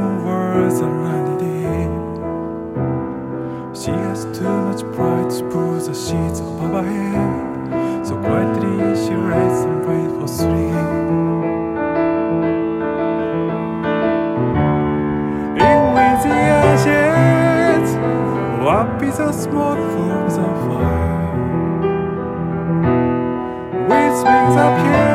some words are running deep. She has too much pride to pull the sheets above her head. So quietly she lays and waits for sleep. In with the ashes, what is the smoke from the fire? With wings up here.